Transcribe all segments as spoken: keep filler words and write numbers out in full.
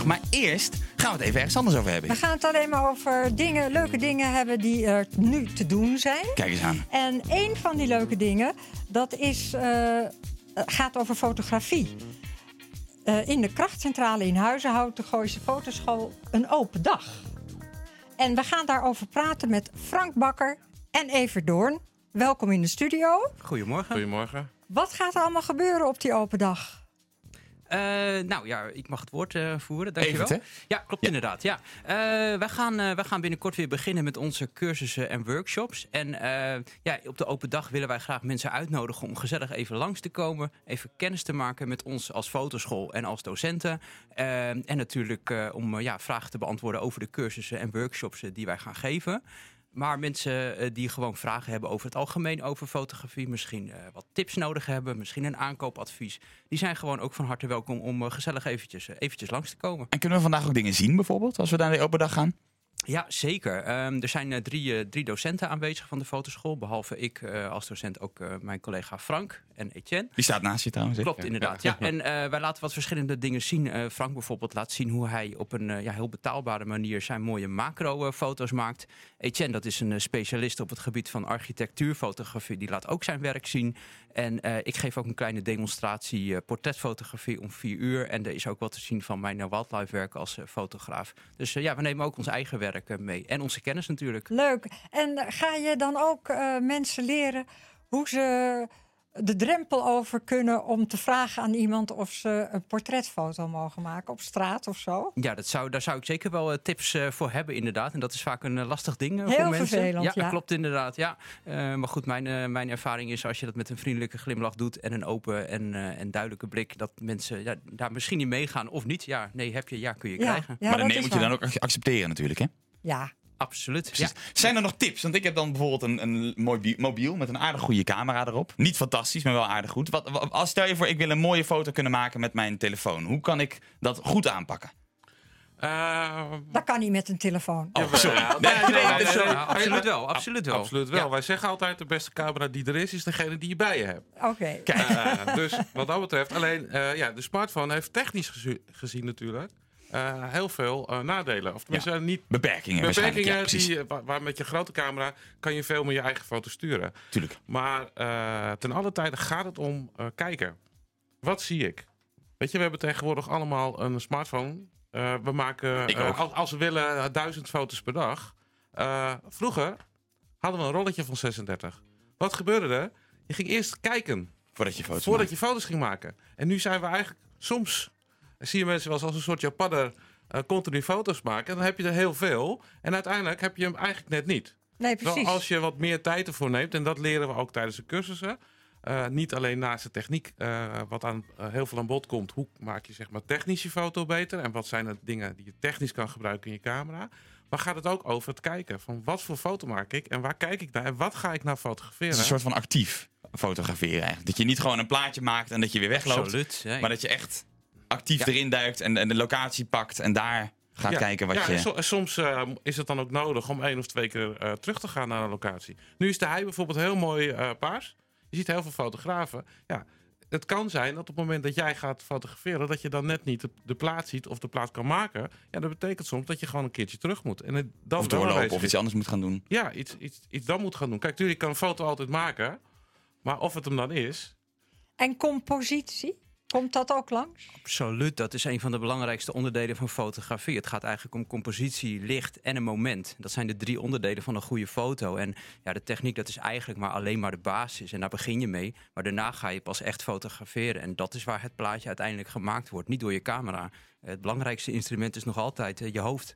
Maar eerst gaan we het even ergens anders over hebben. We gaan het alleen maar over dingen, leuke dingen hebben die er nu te doen zijn. Kijk eens aan. En een van die leuke dingen, dat is, uh, gaat over fotografie. Uh, in de krachtcentrale in Huizen houdt de Gooise Fotoschool een open dag. En we gaan daarover praten met Frank Bakker en Evert Doorn. Welkom in de studio. Goedemorgen. Goedemorgen. Wat gaat er allemaal gebeuren op die open dag? Uh, nou ja, ik mag het woord uh, voeren, dankjewel. Evert, hè? Ja, klopt ja. inderdaad. Ja. Uh, wij, gaan, uh, wij gaan binnenkort weer beginnen met onze cursussen en workshops. En uh, ja, op de open dag willen wij graag mensen uitnodigen om gezellig even langs te komen. Even kennis te maken met ons als fotoschool en als docenten. Uh, en natuurlijk uh, om uh, ja, vragen te beantwoorden over de cursussen en workshops uh, die wij gaan geven. Maar mensen uh, die gewoon vragen hebben over het algemeen over fotografie, misschien uh, wat tips nodig hebben, misschien een aankoopadvies, die zijn gewoon ook van harte welkom om uh, gezellig eventjes, uh, eventjes langs te komen. En kunnen we vandaag ook dingen zien bijvoorbeeld, als we naar de open dag gaan? Ja, zeker. Um, er zijn uh, drie, uh, drie docenten aanwezig van de fotoschool. Behalve ik uh, als docent ook uh, mijn collega Frank en Etienne. Die staat naast je trouwens. Klopt, inderdaad. Ja. Ja. En uh, wij laten wat verschillende dingen zien. Uh, Frank bijvoorbeeld laat zien hoe hij op een uh, ja, heel betaalbare manier zijn mooie macro-foto's maakt. Etienne, dat is een uh, specialist op het gebied van architectuurfotografie. Die laat ook zijn werk zien. En uh, ik geef ook een kleine demonstratie uh, portretfotografie om vier uur. En er is ook wat te zien van mijn uh, wildlife werk als uh, fotograaf. Dus uh, ja, we nemen ook ons eigen werk uh, mee. En onze kennis natuurlijk. Leuk. En uh, ga je dan ook uh, mensen leren hoe ze de drempel over kunnen om te vragen aan iemand of ze een portretfoto mogen maken op straat of zo? Ja, dat zou, daar zou ik zeker wel uh, tips uh, voor hebben inderdaad. En dat is vaak een uh, lastig ding uh, Heel voor mensen. vervelend, ja, ja. Dat klopt inderdaad. Ja. Uh, maar goed, mijn, uh, mijn ervaring is als je dat met een vriendelijke glimlach doet en een open en, uh, en duidelijke blik, dat mensen ja, daar misschien niet meegaan of niet. Ja, nee, heb je, ja, kun je ja, krijgen. Ja, maar de dat nee moet waar. je dan ook accepteren natuurlijk, hè? Ja. Absoluut. Ja. Zijn er nog tips? Want ik heb dan bijvoorbeeld een, een mooi mobiel met een aardig goede camera erop. Niet fantastisch, maar wel aardig goed. Wat, wat, als stel je voor, ik wil een mooie foto kunnen maken met mijn telefoon. Hoe kan ik dat goed aanpakken? Uh, dat kan niet met een telefoon. Oh, sorry. Ja, nee, nee, nee, nee, nee. Ja, absoluut wel. Absoluut wel. Absoluut wel. Ja. Wij zeggen altijd, de beste camera die er is, is degene die je bij je hebt. Oké. Okay. Uh, dus wat dat betreft, alleen uh, ja, de smartphone heeft technisch gezu- gezien natuurlijk Uh, heel veel uh, nadelen. Of tenminste, ja. niet beperkingen. Beperkingen ja, die, waar, waar met je grote camera kan je veel meer je eigen foto sturen. Tuurlijk. Maar uh, ten alle tijde gaat het om uh, kijken. Wat zie ik? Weet je, we hebben tegenwoordig allemaal een smartphone. Uh, we maken, uh, als, als we willen, duizend foto's per dag. Uh, vroeger hadden we een rolletje van zesendertig. Wat gebeurde er? Je ging eerst kijken. Voordat je foto's, voordat je foto's ging maken. En nu zijn we eigenlijk soms zie je mensen wel eens als een soort japadder uh, continu foto's maken. En dan heb je er heel veel. En uiteindelijk heb je hem eigenlijk net niet. Nee, precies. Terwijl als je wat meer tijd ervoor neemt, en dat leren we ook tijdens de cursussen. Uh, niet alleen naast de techniek, uh, wat aan, uh, heel veel aan bod komt. Hoe maak je zeg maar technisch je foto beter? En wat zijn de dingen die je technisch kan gebruiken in je camera? Maar gaat het ook over het kijken. Van wat voor foto maak ik? En waar kijk ik naar? En wat ga ik nou fotograferen? Het is een soort van actief fotograferen eigenlijk. Dat je niet gewoon een plaatje maakt en dat je weer wegloopt. Absoluut. Ja. Maar dat je echt actief ja. erin duikt en, en de locatie pakt en daar gaat ja. kijken wat ja, je... En so, soms uh, is het dan ook nodig om één of twee keer uh, terug te gaan naar een locatie. Nu is de hei bijvoorbeeld heel mooi uh, paars. Je ziet heel veel fotografen. Ja, het kan zijn dat op het moment dat jij gaat fotograferen, dat je dan net niet de, de plaat ziet of de plaat kan maken. Ja, dat betekent soms dat je gewoon een keertje terug moet. En het dan of doorlopen of iets anders moet gaan doen. Ja, iets, iets, iets dan moet gaan doen. Kijk, natuurlijk kan een foto altijd maken, maar of het hem dan is. En compositie? Komt dat ook langs? Absoluut, dat is een van de belangrijkste onderdelen van fotografie. Het gaat eigenlijk om compositie, licht en een moment. Dat zijn de drie onderdelen van een goede foto. En ja, de techniek, dat is eigenlijk maar alleen maar de basis. En daar begin je mee, maar daarna ga je pas echt fotograferen. En dat is waar het plaatje uiteindelijk gemaakt wordt, niet door je camera. Het belangrijkste instrument is nog altijd uh, je hoofd.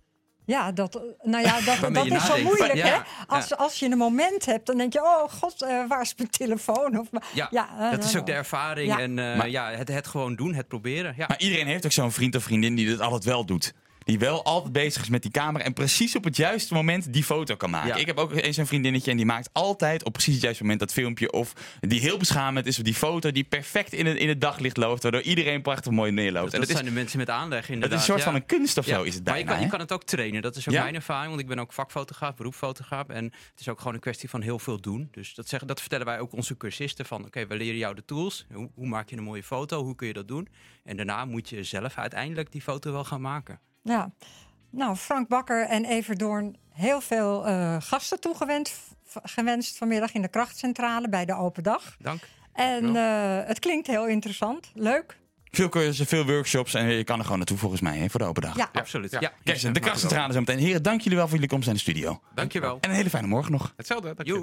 Ja, dat, nou ja, dat, dat is nadenkt. zo moeilijk, ja, hè? Als, ja. als je een moment hebt, dan denk je, oh god, uh, waar is mijn telefoon? Of, ja, ja uh, dat is ook de ervaring. Ja. En uh, maar, ja, het, het gewoon doen, het proberen. Ja. Maar iedereen heeft ook zo'n vriend of vriendin die dit altijd wel doet. die wel altijd bezig is met die camera en precies op het juiste moment die foto kan maken. Ja. Ik heb ook eens een vriendinnetje en die maakt altijd op precies het juiste moment dat filmpje of die heel beschamend is of die foto die perfect in het, in het daglicht loopt, waardoor iedereen prachtig mooi neerloopt. Dat, En dat dat zijn is, de mensen met aanleg inderdaad. dat is een soort ja. van een kunst of Ja. zo is het Maar bijna. je kan, je hè? kan het ook trainen. Dat is ook Ja. mijn ervaring, want ik ben ook vakfotograaf, beroepsfotograaf. En het is ook gewoon een kwestie van heel veel doen. Dus dat, zeggen, dat vertellen wij ook onze cursisten van, oké, okay, we leren jou de tools. Hoe, hoe maak je een mooie foto? Hoe kun je dat doen? En daarna moet je zelf uiteindelijk die foto wel gaan maken. Ja. Nou, Frank Bakker en Everdoorn, heel veel uh, gasten toegewenst v- gewenst vanmiddag in de krachtcentrale bij de open dag. Dank. En uh, het klinkt heel interessant. Leuk. Veel cursussen, veel workshops en je kan er gewoon naartoe volgens mij hè, voor de open dag. Ja, Ja, absoluut. Ja. Ja. Kijk, de krachtcentrale zo meteen. Heren, dank jullie wel voor jullie komst naar de studio. Dankjewel. En een hele fijne morgen nog. Hetzelfde. Dank je.